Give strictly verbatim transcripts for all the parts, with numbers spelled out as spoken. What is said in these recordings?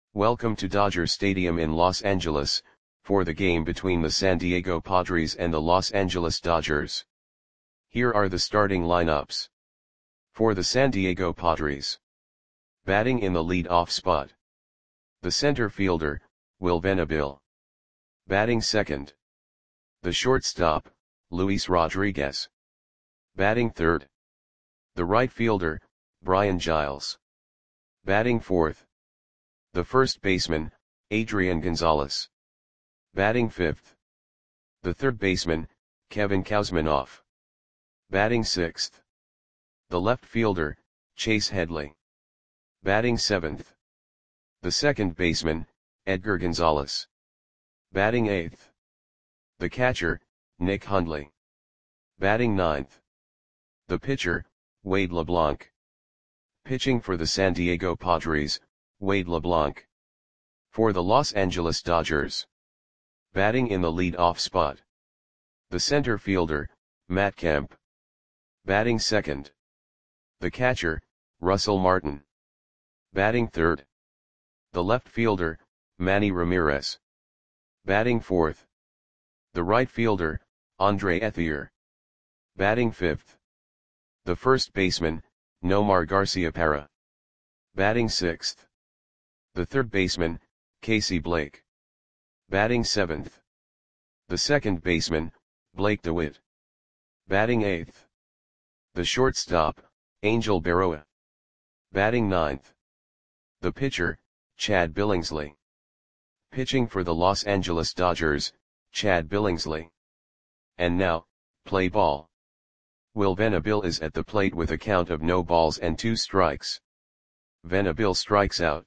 Welcome to Dodger Stadium in Los Angeles, for the game between the San Diego Padres and the Los Angeles Dodgers. Here are the starting lineups. For the San Diego Padres. Batting in the lead-off spot. The center fielder, Will Venable. Batting second. The shortstop, Luis Rodriguez. Batting third. The right fielder, Brian Giles. Batting fourth. The first baseman, Adrian Gonzalez. Batting fifth. The third baseman, Kevin Kouzmanoff. Batting sixth. The left fielder, Chase Headley. Batting seventh. The second baseman, Edgar Gonzalez. Batting eighth. The catcher, Nick Hundley. Batting ninth. The pitcher, Wade LeBlanc. Pitching for the San Diego Padres, Wade LeBlanc. For the Los Angeles Dodgers. Batting in the lead-off spot. The center fielder, Matt Kemp. Batting second. The catcher, Russell Martin. Batting third. The left fielder, Manny Ramirez. Batting fourth. The right fielder, Andre Ethier. Batting fifth. The first baseman, Nomar Garciaparra. Batting sixth. The third baseman, Casey Blake. Batting seventh. The second baseman, Blake DeWitt. Batting eighth. The shortstop, Angel Berroa. Batting ninth. The pitcher, Chad Billingsley. Pitching for the Los Angeles Dodgers, Chad Billingsley. And now, play ball. Will Venable is at the plate with a count of no balls and two strikes. Venable strikes out.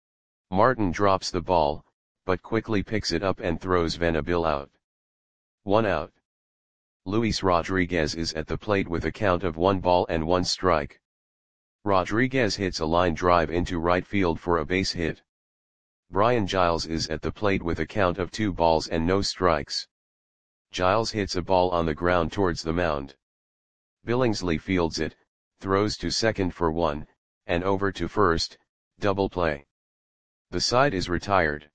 Martin drops the ball, but quickly picks it up and throws Venable out. One out. Luis Rodriguez is at the plate with a count of one ball and one strike. Rodriguez hits a line drive into right field for a base hit. Brian Giles is at the plate with a count of two balls and no strikes. Giles hits a ball on the ground towards the mound. Billingsley fields it, throws to second for one, and over to first, double play. The side is retired.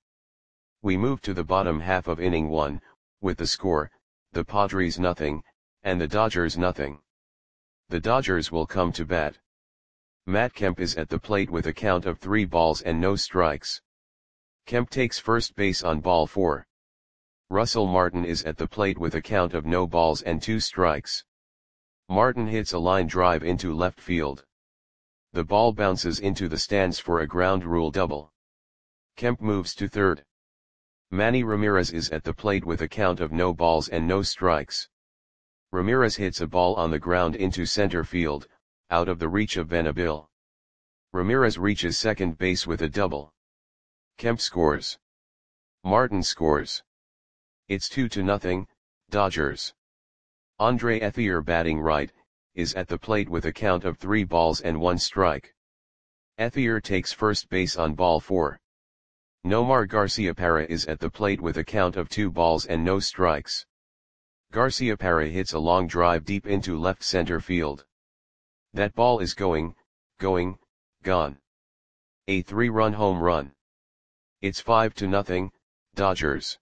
We move to the bottom half of inning one, with the score, the Padres nothing, and the Dodgers nothing. The Dodgers will come to bat. Matt Kemp is at the plate with a count of three balls and no strikes. Kemp takes first base on ball four. Russell Martin is at the plate with a count of no balls and two strikes. Martin hits a line drive into left field. The ball bounces into the stands for a ground rule double. Kemp moves to third. Manny Ramirez is at the plate with a count of no balls and no strikes. Ramirez hits a ball on the ground into center field, out of the reach of Venable. Ramirez reaches second base with a double. Kemp scores. Martin scores. It's two to nothing, Dodgers. Andre Ethier, batting right, is at the plate with a count of three balls and one strike. Ethier takes first base on ball four. Nomar Garciaparra is at the plate with a count of two balls and no strikes. Garciaparra hits a long drive deep into left center field. That ball is going, going, gone. A three-run home run. It's five to nothing, Dodgers.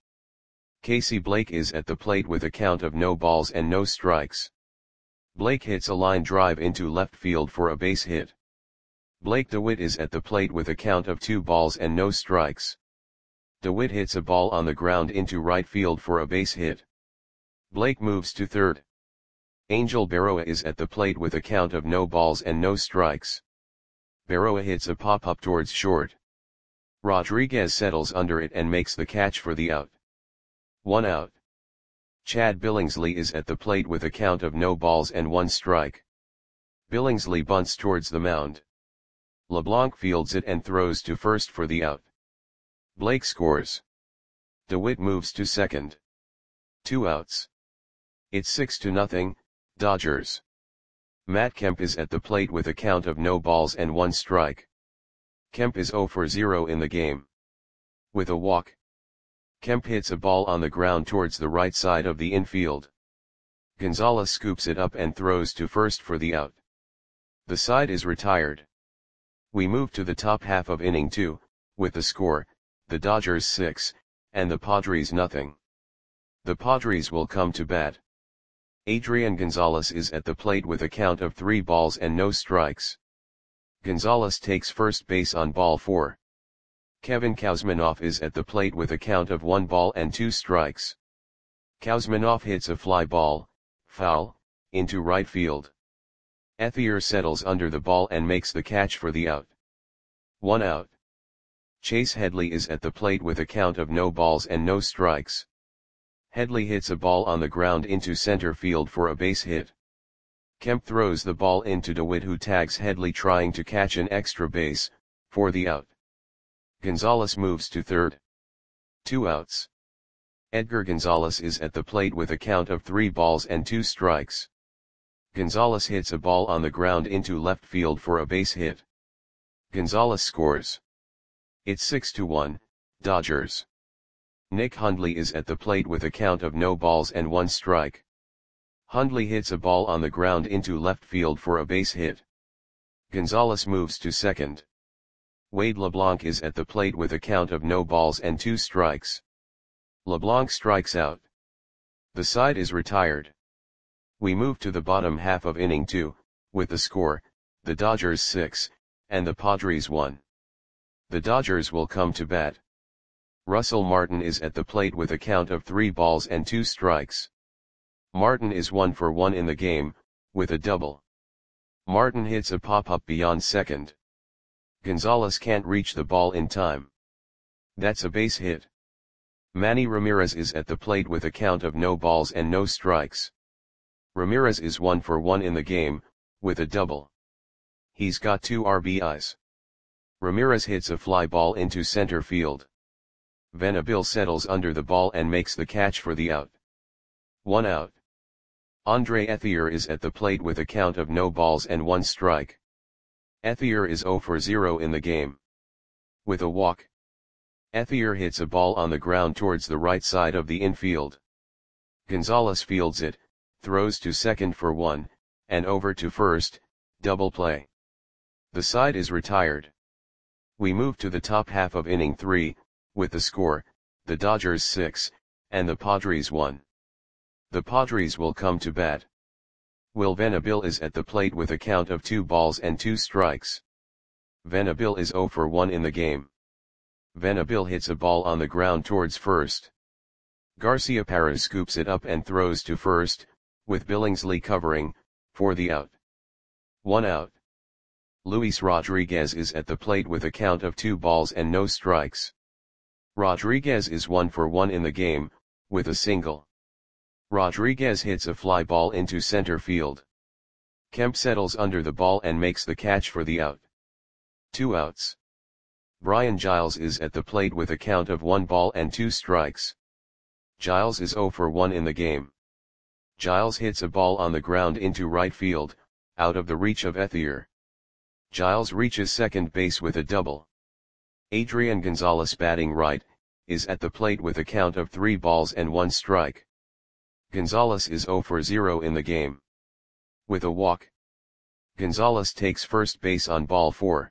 Casey Blake is at the plate with a count of no balls and no strikes. Blake hits a line drive into left field for a base hit. Blake DeWitt is at the plate with a count of two balls and no strikes. DeWitt hits a ball on the ground into right field for a base hit. Blake moves to third. Angel Berroa is at the plate with a count of no balls and no strikes. Berroa hits a pop-up towards short. Rodriguez settles under it and makes the catch for the out. One out. Chad Billingsley is at the plate with a count of no balls and one strike. Billingsley bunts towards the mound. LeBlanc fields it and throws to first for the out. Blake scores. DeWitt moves to second. Two outs. It's six to nothing, Dodgers. Matt Kemp is at the plate with a count of no balls and one strike. Kemp is zero for zero in the game. With a walk. Kemp hits a ball on the ground towards the right side of the infield. Gonzalez scoops it up and throws to first for the out. The side is retired. We move to the top half of inning two, with the score, the Dodgers six, and the Padres nothing. The Padres will come to bat. Adrian Gonzalez is at the plate with a count of three balls and no strikes. Gonzalez takes first base on ball four. Kevin Kouzmanoff is at the plate with a count of one ball and two strikes. Kouzmanoff hits a fly ball, foul, into right field. Ethier settles under the ball and makes the catch for the out. One out. Chase Headley is at the plate with a count of no balls and no strikes. Headley hits a ball on the ground into center field for a base hit. Kemp throws the ball into DeWitt, who tags Headley trying to catch an extra base, for the out. Gonzalez moves to third. Two outs. Edgar Gonzalez is at the plate with a count of three balls and two strikes. Gonzalez hits a ball on the ground into left field for a base hit. Gonzalez scores. It's six to one, Dodgers. Nick Hundley is at the plate with a count of no balls and one strike. Hundley hits a ball on the ground into left field for a base hit. Gonzalez moves to second. Wade LeBlanc is at the plate with a count of no balls and two strikes. LeBlanc strikes out. The side is retired. We move to the bottom half of inning two, with the score, the Dodgers six, and the Padres one. The Dodgers will come to bat. Russell Martin is at the plate with a count of three balls and two strikes. Martin is one for one in the game, with a double. Martin hits a pop-up beyond second. Gonzalez can't reach the ball in time. That's a base hit. Manny Ramirez is at the plate with a count of no balls and no strikes. Ramirez is one for one in the game, with a double. He's got two R B Is. Ramirez hits a fly ball into center field. Venable settles under the ball and makes the catch for the out. One out. Andre Ethier is at the plate with a count of no balls and one strike. Ethier is zero for zero in the game. With a walk. Ethier hits a ball on the ground towards the right side of the infield. Gonzalez fields it, throws to second for one, and over to first, double play. The side is retired. We move to the top half of inning three, with the score, the Dodgers six, and the Padres one. The Padres will come to bat. Will Venable is at the plate with a count of two balls and two strikes. Venable is zero for one in the game. Venable hits a ball on the ground towards first. Garciaparra scoops it up and throws to first, with Billingsley covering, for the out. One out. Luis Rodriguez is at the plate with a count of two balls and no strikes. Rodriguez is one for one in the game, with a single. Rodriguez hits a fly ball into center field. Kemp settles under the ball and makes the catch for the out. Two outs. Brian Giles is at the plate with a count of one ball and two strikes. Giles is zero for one in the game. Giles hits a ball on the ground into right field, out of the reach of Ethier. Giles reaches second base with a double. Adrian Gonzalez, batting right, is at the plate with a count of three balls and one strike. Gonzalez is zero for zero in the game. With a walk. Gonzalez takes first base on ball four.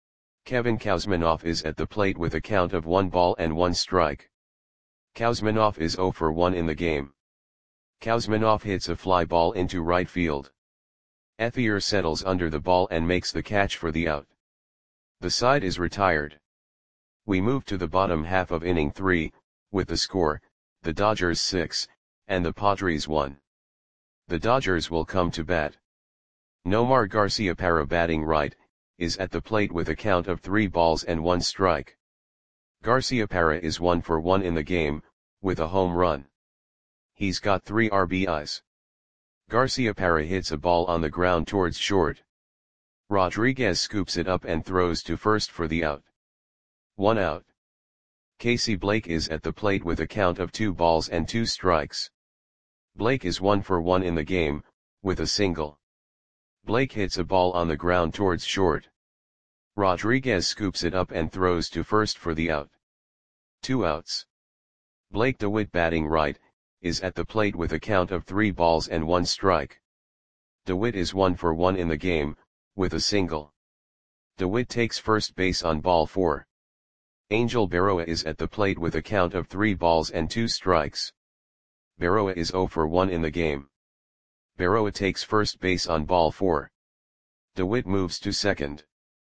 Kevin Kouzmanoff is at the plate with a count of one ball and one strike. Kouzmanoff is zero for one in the game. Kouzmanoff hits a fly ball into right field. Ethier settles under the ball and makes the catch for the out. The side is retired. We move to the bottom half of inning three, with the score, the Dodgers six, and the Padres one. The Dodgers will come to bat. Nomar Garciaparra, batting right, is at the plate with a count of three balls and one strike. Garciaparra is one for one in the game, with a home run. He's got three R B Is. Garciaparra hits a ball on the ground towards short. Rodriguez scoops it up and throws to first for the out. One out. Casey Blake is at the plate with a count of two balls and two strikes. Blake is one for one in the game, with a single. Blake hits a ball on the ground towards short. Rodriguez scoops it up and throws to first for the out. Two outs. Blake DeWitt, batting right, is at the plate with a count of three balls and one strike. DeWitt is one for one in the game, with a single. DeWitt takes first base on ball four. Angel Berroa is at the plate with a count of three balls and two strikes. Berroa is zero for one in the game. Berroa takes first base on ball four. DeWitt moves to second.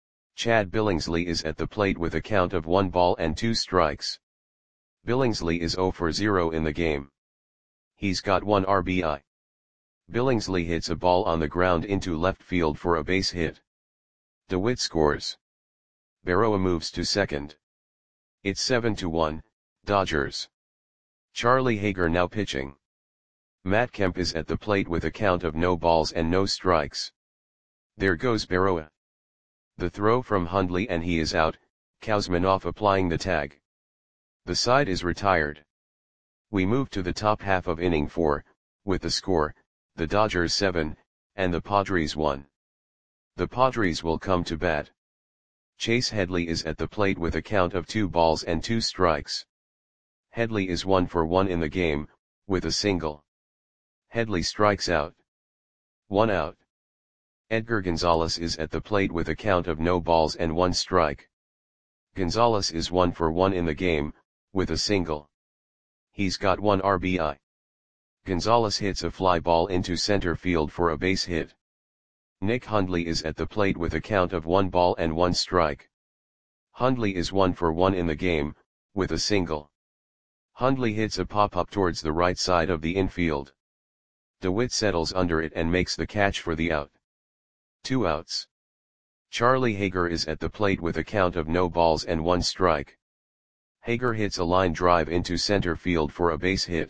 Chad Billingsley is at the plate with a count of one ball and two strikes. Billingsley is zero for zero in the game. He's got one R B I. Billingsley hits a ball on the ground into left field for a base hit. DeWitt scores. Berroa moves to second. It's seven to one, Dodgers. Charlie Hager now pitching. Matt Kemp is at the plate with a count of no balls and no strikes. There goes Berroa. The throw from Hundley and he is out, Kuzminoff applying the tag. The side is retired. We move to the top half of inning four, with the score, the Dodgers seven, and the Padres one. The Padres will come to bat. Chase Headley is at the plate with a count of two balls and two strikes. Headley is one for one in the game, with a single. Headley strikes out. One out. Edgar Gonzalez is at the plate with a count of no balls and one strike. Gonzalez is one for one in the game, with a single. He's got one R B I. Gonzalez hits a fly ball into center field for a base hit. Nick Hundley is at the plate with a count of one ball and one strike. Hundley is one for one in the game, with a single. Hundley hits a pop-up towards the right side of the infield. DeWitt settles under it and makes the catch for the out. Two outs. Charlie Hager is at the plate with a count of no balls and one strike. Hager hits a line drive into center field for a base hit.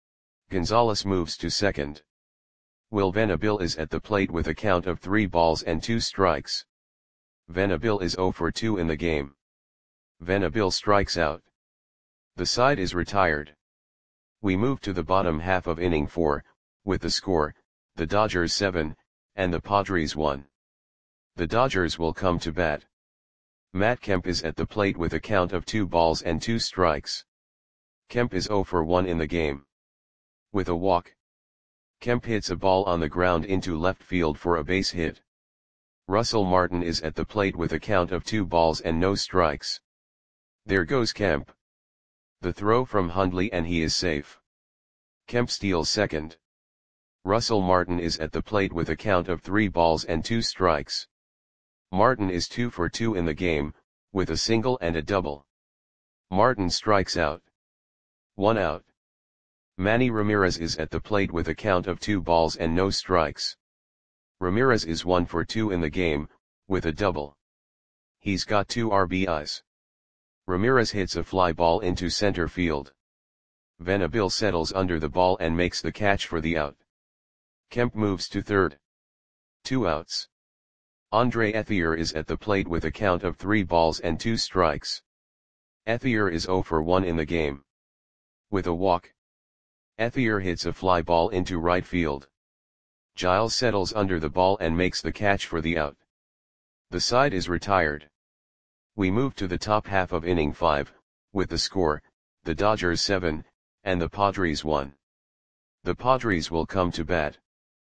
Gonzalez moves to second. Will Venable is at the plate with a count of three balls and two strikes. Venable is zero for two in the game. Venable strikes out. The side is retired. We move to the bottom half of inning four, with the score, the Dodgers seven, and the Padres one. The Dodgers will come to bat. Matt Kemp is at the plate with a count of two balls and two strikes. Kemp is zero for one in the game. With a walk. Kemp hits a ball on the ground into left field for a base hit. Russell Martin is at the plate with a count of two balls and no strikes. There goes Kemp. The throw from Hundley and he is safe. Kemp steals second. Russell Martin is at the plate with a count of three balls and two strikes. Martin is two for two in the game, with a single and a double. Martin strikes out. One out. Manny Ramirez is at the plate with a count of two balls and no strikes. Ramirez is one for two in the game, with a double. He's got two R B Is. Ramirez hits a fly ball into center field. Venable settles under the ball and makes the catch for the out. Kemp moves to third. Two outs. Andre Ethier is at the plate with a count of three balls and two strikes. Ethier is zero for one in the game. With a walk. Ethier hits a fly ball into right field. Giles settles under the ball and makes the catch for the out. The side is retired. We move to the top half of inning five, with the score, the Dodgers seven, and the Padres one. The Padres will come to bat.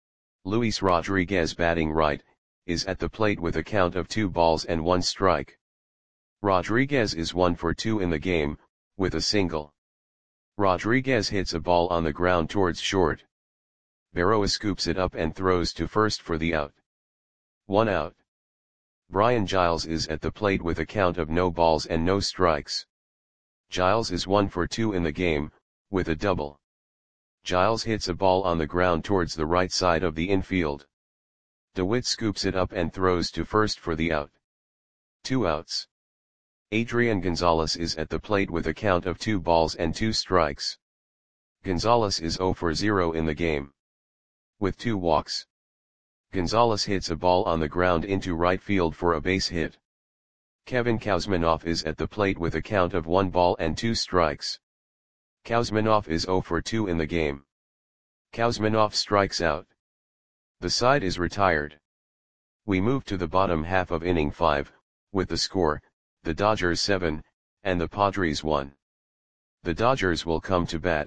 Luis Rodriguez, batting right, is at the plate with a count of two balls and one strike. Rodriguez is one for two in the game, with a single. Rodriguez hits a ball on the ground towards short. Berroa scoops it up and throws to first for the out. One out. Brian Giles is at the plate with a count of no balls and no strikes. Giles is one for two in the game, with a double. Giles hits a ball on the ground towards the right side of the infield. DeWitt scoops it up and throws to first for the out. Two outs. Adrian Gonzalez is at the plate with a count of two balls and two strikes. Gonzalez is zero for zero in the game. With two walks. Gonzalez hits a ball on the ground into right field for a base hit. Kevin Kuzminoff is at the plate with a count of one ball and two strikes. Kuzminoff is zero for two in the game. Kuzminoff strikes out. The side is retired. We move to the bottom half of inning five, with the score, the Dodgers seven, and the Padres one. The Dodgers will come to bat.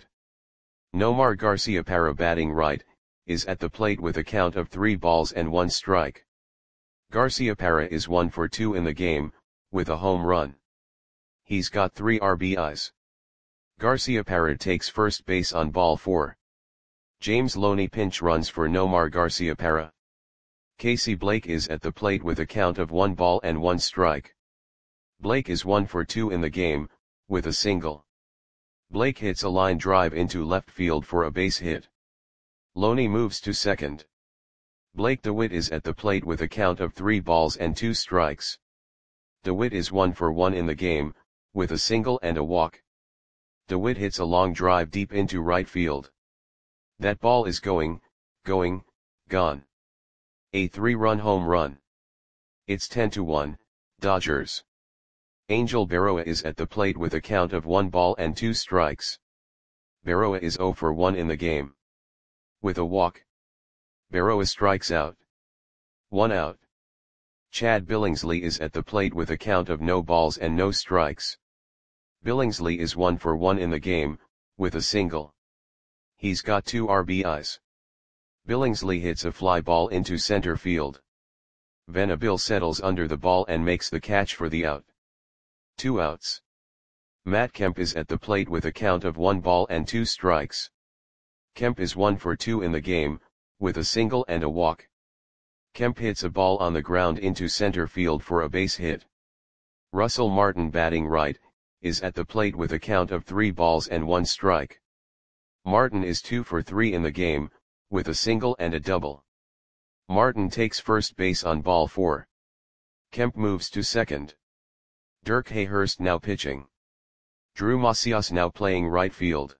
Nomar Garciaparra, batting right, is at the plate with a count of three balls and one strike. Garciaparra is one for two in the game, with a home run. He's got three R B Is. Garciaparra takes first base on ball four. James Loney pinch runs for Nomar Garciaparra. Casey Blake is at the plate with a count of one ball and one strike. Blake is one for two in the game, with a single. Blake hits a line drive into left field for a base hit. Loney moves to second. Blake DeWitt is at the plate with a count of three balls and two strikes. DeWitt is one for one in the game, with a single and a walk. DeWitt hits a long drive deep into right field. That ball is going, going, gone. A three-run home run. It's ten to one, Dodgers. Angel Berroa is at the plate with a count of one ball and two strikes. Berroa is zero for one in the game. With a walk. Berroa strikes out. One out. Chad Billingsley is at the plate with a count of no balls and no strikes. Billingsley is one for one in the game, with a single. He's got two R B Is. Billingsley hits a fly ball into center field. Venable settles under the ball and makes the catch for the out. Two outs. Matt Kemp is at the plate with a count of one ball and two strikes. Kemp is one for two in the game, with a single and a walk. Kemp hits a ball on the ground into center field for a base hit. Russell Martin, batting right, is at the plate with a count of three balls and one strike. Martin is two for three in the game, with a single and a double. Martin takes first base on ball four. Kemp moves to second. Dirk Hayhurst now pitching. Drew Macias now playing right field.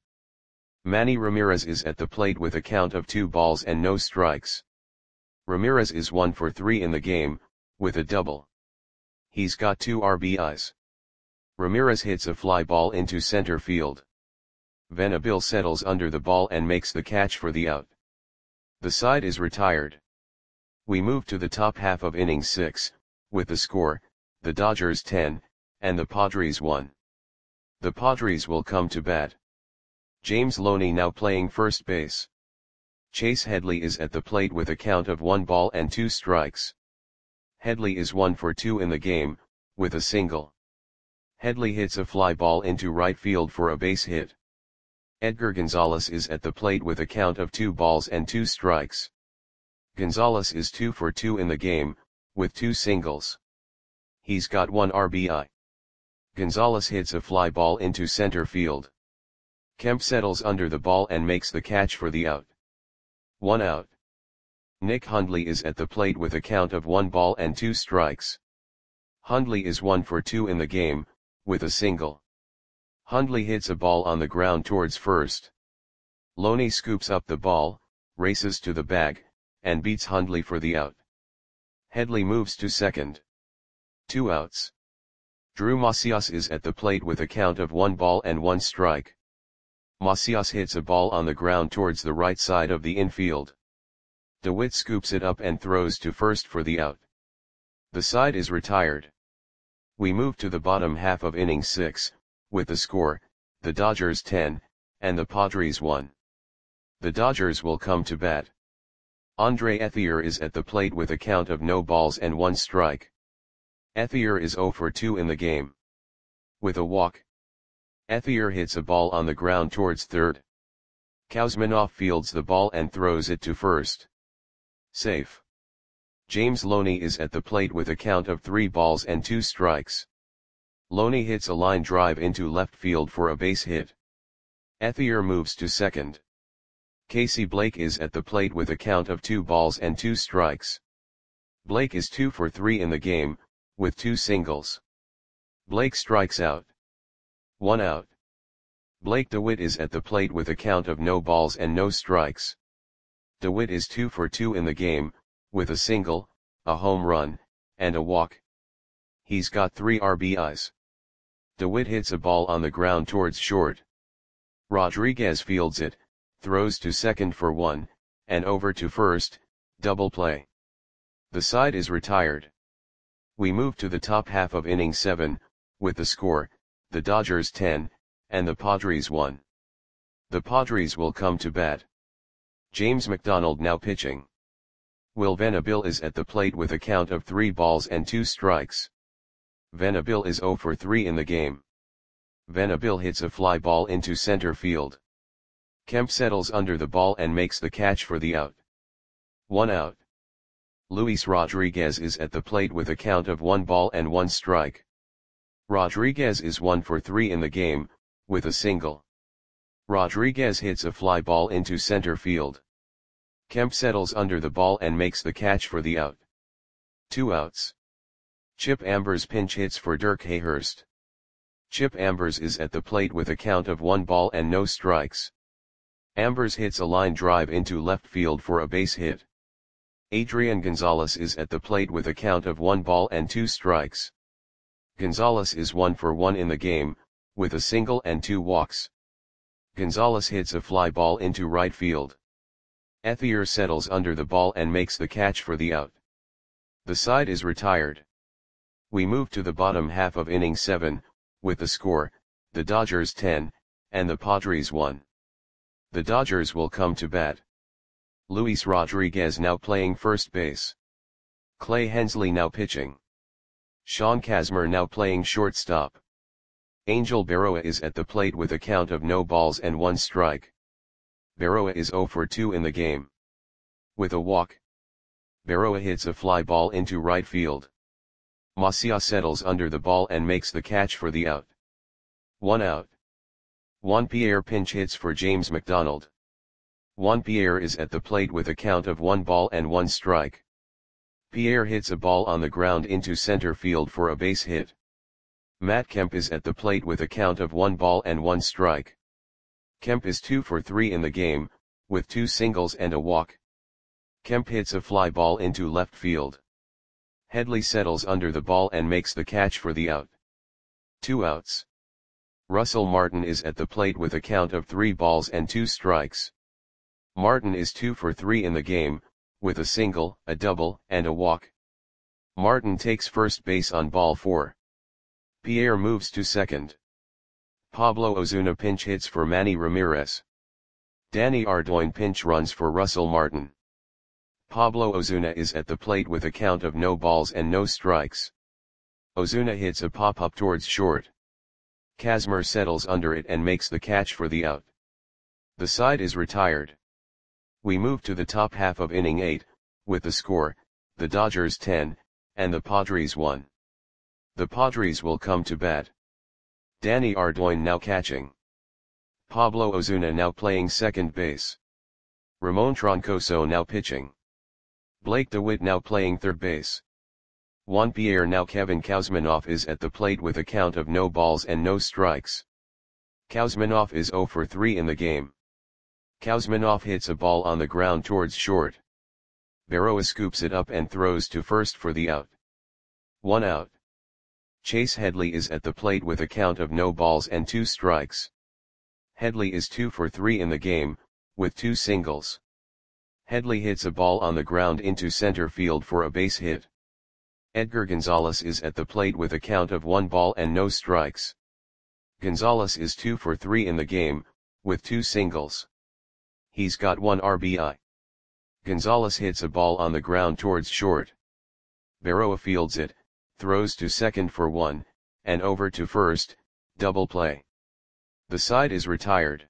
Manny Ramirez is at the plate with a count of two balls and no strikes. Ramirez is one for three in the game, with a double. He's got two R B Is. Ramirez hits a fly ball into center field. Venable settles under the ball and makes the catch for the out. The side is retired. We move to the top half of inning six, with the score, the Dodgers ten, and the Padres one. The Padres will come to bat. James Loney now playing first base. Chase Headley is at the plate with a count of one ball and two strikes. Headley is one for two in the game, with a single. Headley hits a fly ball into right field for a base hit. Edgar Gonzalez is at the plate with a count of two balls and two strikes. Gonzalez is two for two in the game, with two singles. He's got one R B I. Gonzalez hits a fly ball into center field. Kemp settles under the ball and makes the catch for the out. One out. Nick Hundley is at the plate with a count of one ball and two strikes. Hundley is one for two in the game, with a single. Hundley hits a ball on the ground towards first. Loney scoops up the ball, races to the bag, and beats Hundley for the out. Headley moves to second. Two outs. Drew Macias is at the plate with a count of one ball and one strike. Macias hits a ball on the ground towards the right side of the infield. DeWitt scoops it up and throws to first for the out. The side is retired. We move to the bottom half of inning six, with the score, the Dodgers ten, and the Padres one. The Dodgers will come to bat. Andre Ethier is at the plate with a count of no balls and one strike. Ethier is zero for two in the game. With a walk. Ethier hits a ball on the ground towards third. Kuzminoff fields the ball and throws it to first. Safe. James Loney is at the plate with a count of three balls and two strikes. Loney hits a line drive into left field for a base hit. Ethier moves to second. Casey Blake is at the plate with a count of two balls and two strikes. Blake is two for three in the game, with two singles. Blake strikes out. One out. Blake DeWitt is at the plate with a count of no balls and no strikes. DeWitt is two for two in the game, with a single, a home run, and a walk. He's got three R B Is. DeWitt hits a ball on the ground towards short. Rodriguez fields it, throws to second for one, and over to first, double play. The side is retired. We move to the top half of inning seven, with the score, the Dodgers ten, and the Padres one. The Padres will come to bat. James McDonald now pitching. Will Venable is at the plate with a count of three balls and two strikes. Venable is zero for three in the game. Venable hits a fly ball into center field. Kemp settles under the ball and makes the catch for the out. One out. Luis Rodriguez is at the plate with a count of one ball and one strike. Rodriguez is one for three in the game, with a single. Rodriguez hits a fly ball into center field. Kemp settles under the ball and makes the catch for the out. Two outs. Chip Ambers pinch hits for Dirk Hayhurst. Chip Ambers is at the plate with a count of one ball and no strikes. Ambers hits a line drive into left field for a base hit. Adrian Gonzalez is at the plate with a count of one ball and two strikes. Gonzalez is one for one in the game, with a single and two walks. Gonzalez hits a fly ball into right field. Ethier settles under the ball and makes the catch for the out. The side is retired. We move to the bottom half of inning seven, with the score, the Dodgers ten, and the Padres one. The Dodgers will come to bat. Luis Rodriguez now playing first base. Clay Hensley now pitching. Sean Kazmir now playing shortstop. Angel Berroa is at the plate with a count of no balls and one strike. Berroa is zero for two in the game. With a walk. Berroa hits a fly ball into right field. Macia settles under the ball and makes the catch for the out. One out. Juan Pierre pinch hits for James McDonald. Juan Pierre is at the plate with a count of one ball and one strike. Pierre hits a ball on the ground into center field for a base hit. Matt Kemp is at the plate with a count of one ball and one strike. Kemp is two for three in the game, with two singles and a walk. Kemp hits a fly ball into left field. Headley settles under the ball and makes the catch for the out. Two outs. Russell Martin is at the plate with a count of three balls and two strikes. Martin is two for three in the game, with a single, a double, and a walk. Martin takes first base on ball four. Pierre moves to second. Pablo Ozuna pinch hits for Manny Ramirez. Danny Ardoin pinch runs for Russell Martin. Pablo Ozuna is at the plate with a count of no balls and no strikes. Ozuna hits a pop-up towards short. Kazmir settles under it and makes the catch for the out. The side is retired. We move to the top half of inning eight, with the score, the Dodgers ten, and the Padres one. The Padres will come to bat. Danny Ardoin now catching. Pablo Ozuna now playing second base. Ramon Troncoso now pitching. Blake DeWitt now playing third base. Juan Pierre now Kevin Kuzminoff is at the plate with a count of no balls and no strikes. Kuzminoff is zero for three in the game. Kuzminoff hits a ball on the ground towards short. Berroa scoops it up and throws to first for the out. One out. Chase Headley is at the plate with a count of no balls and two strikes. Headley is two for three in the game, with two singles. Headley hits a ball on the ground into center field for a base hit. Edgar Gonzalez is at the plate with a count of one ball and no strikes. Gonzalez is two for three in the game, with two singles. He's got one R B I. Gonzalez hits a ball on the ground towards short. Berroa fields it, throws to second for one, and over to first, double play. The side is retired.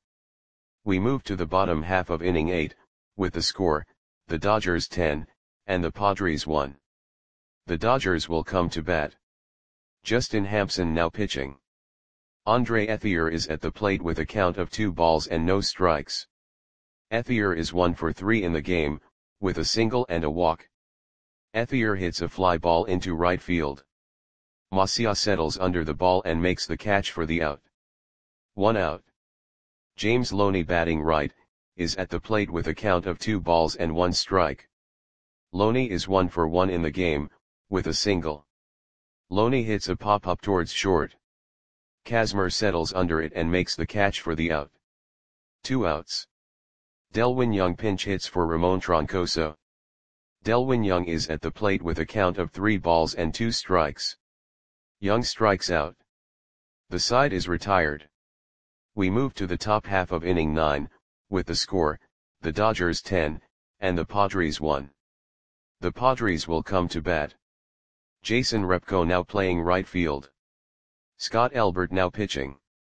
We move to the bottom half of inning eight, with the score, the Dodgers ten, and the Padres one. The Dodgers will come to bat. Justin Hampson now pitching. Andre Ethier is at the plate with a count of two balls and no strikes. Ethier is one for three in the game, with a single and a walk. Ethier hits a fly ball into right field. Macia settles under the ball and makes the catch for the out. One out. James Loney batting right, is at the plate with a count of two balls and one strike. Loney is one for one in the game, with a single. Loney hits a pop-up towards short. Kazmir settles under it and makes the catch for the out. Two outs. Delwin Young pinch hits for Ramon Troncoso. Delwin Young is at the plate with a count of three balls and two strikes. Young strikes out. The side is retired. We move to the top half of inning nine, with the score, the Dodgers ten, and the Padres one. The Padres will come to bat. Jason Repko now playing right field. Scott Elbert now pitching.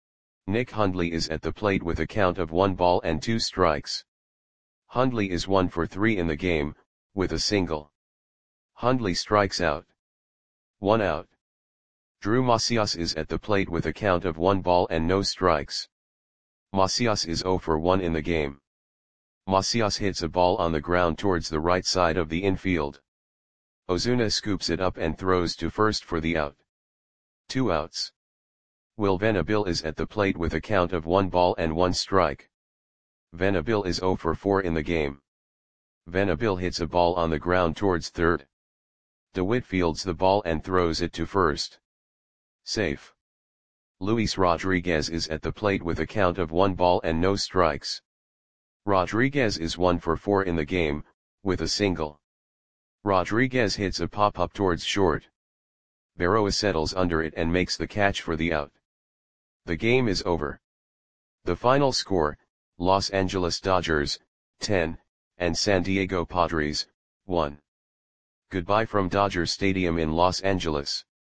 Nick Hundley is at the plate with a count of one ball and two strikes. Hundley is one for three in the game, with a single. Hundley strikes out. One out. Drew Macias is at the plate with a count of one ball and no strikes. Macias is zero for one in the game. Macias hits a ball on the ground towards the right side of the infield. Ozuna scoops it up and throws to first for the out. Two outs. Will Venable is at the plate with a count of one ball and one strike. Venable is zero for four in the game. Venable hits a ball on the ground towards third. DeWitt fields the ball and throws it to first. Safe. Luis Rodriguez is at the plate with a count of one ball and no strikes. Rodriguez is one for four in the game, with a single. Rodriguez hits a pop-up towards short. Berroa settles under it and makes the catch for the out. The game is over. The final score, Los Angeles Dodgers, ten, and San Diego Padres, one. Goodbye from Dodger Stadium in Los Angeles.